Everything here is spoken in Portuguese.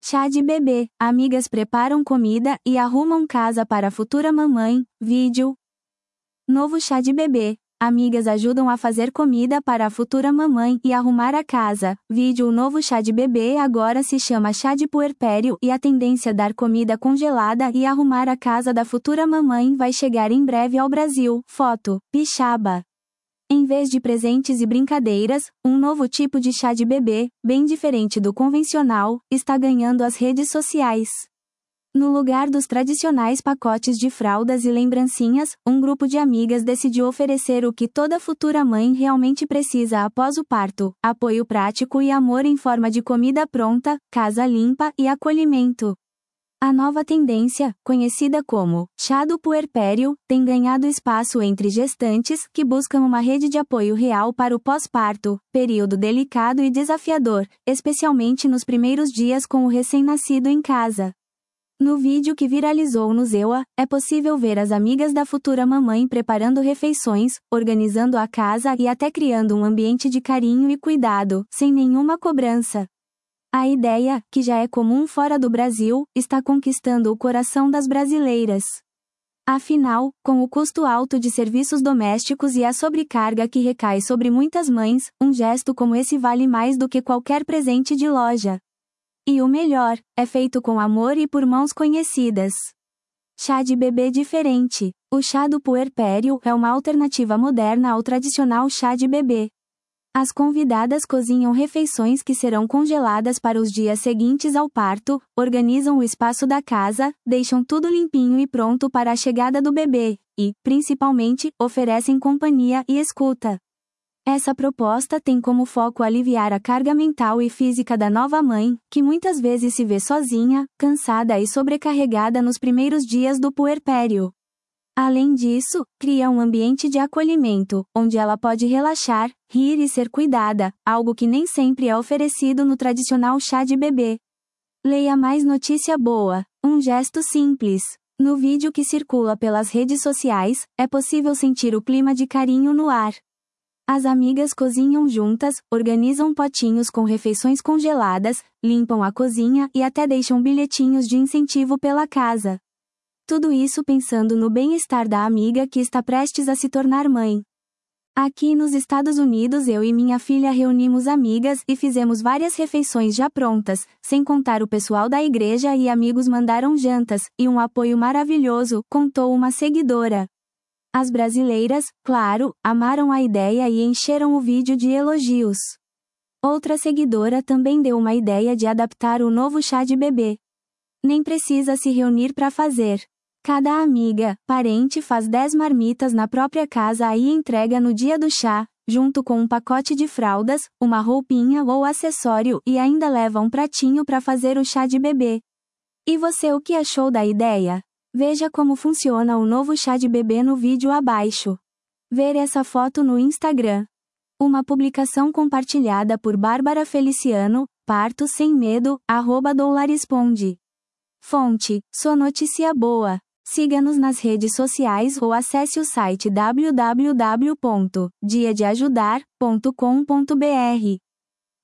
Chá de bebê. Amigas preparam comida e arrumam casa para a futura mamãe. Vídeo. Novo chá de bebê. Amigas ajudam a fazer comida para a futura mamãe e arrumar a casa. Vídeo. O novo chá de bebê agora se chama chá de puerpério e a tendência dar comida congelada e arrumar a casa da futura mamãe vai chegar em breve ao Brasil. Foto. Pixaba. Em vez de presentes e brincadeiras, um novo tipo de chá de bebê, bem diferente do convencional, está ganhando as redes sociais. No lugar dos tradicionais pacotes de fraldas e lembrancinhas, um grupo de amigas decidiu oferecer o que toda futura mãe realmente precisa após o parto: apoio prático e amor em forma de comida pronta, casa limpa e acolhimento. A nova tendência, conhecida como chá do puerpério, tem ganhado espaço entre gestantes que buscam uma rede de apoio real para o pós-parto, período delicado e desafiador, especialmente nos primeiros dias com o recém-nascido em casa. No vídeo que viralizou no Zewa, é possível ver as amigas da futura mamãe preparando refeições, organizando a casa e até criando um ambiente de carinho e cuidado, sem nenhuma cobrança. A ideia, que já é comum fora do Brasil, está conquistando o coração das brasileiras. Afinal, com o custo alto de serviços domésticos e a sobrecarga que recai sobre muitas mães, um gesto como esse vale mais do que qualquer presente de loja. E o melhor, é feito com amor e por mãos conhecidas. Chá de bebê diferente. O chá do puerpério é uma alternativa moderna ao tradicional chá de bebê. As convidadas cozinham refeições que serão congeladas para os dias seguintes ao parto, organizam o espaço da casa, deixam tudo limpinho e pronto para a chegada do bebê, e, principalmente, oferecem companhia e escuta. Essa proposta tem como foco aliviar a carga mental e física da nova mãe, que muitas vezes se vê sozinha, cansada e sobrecarregada nos primeiros dias do puerpério. Além disso, cria um ambiente de acolhimento, onde ela pode relaxar, rir e ser cuidada, algo que nem sempre é oferecido no tradicional chá de bebê. Leia mais notícia boa. Um gesto simples. No vídeo que circula pelas redes sociais, é possível sentir o clima de carinho no ar. As amigas cozinham juntas, organizam potinhos com refeições congeladas, limpam a cozinha e até deixam bilhetinhos de incentivo pela casa. Tudo isso pensando no bem-estar da amiga que está prestes a se tornar mãe. Aqui nos Estados Unidos eu e minha filha reunimos amigas e fizemos várias refeições já prontas, sem contar o pessoal da igreja e amigos mandaram jantas, e um apoio maravilhoso, contou uma seguidora. As brasileiras, claro, amaram a ideia e encheram o vídeo de elogios. Outra seguidora também deu uma ideia de adaptar o novo chá de bebê. Nem precisa se reunir para fazer. Cada amiga, parente faz 10 marmitas na própria casa e entrega no dia do chá, junto com um pacote de fraldas, uma roupinha ou acessório e ainda leva um pratinho para fazer o chá de bebê. E você, o que achou da ideia? Veja como funciona o novo chá de bebê no vídeo abaixo. Ver essa foto no Instagram. Uma publicação compartilhada por Bárbara Feliciano, Parto Sem Medo, @doularesponde. Fonte: Só Notícia Boa. Siga-nos nas redes sociais ou acesse o site www.diadeajudar.com.br.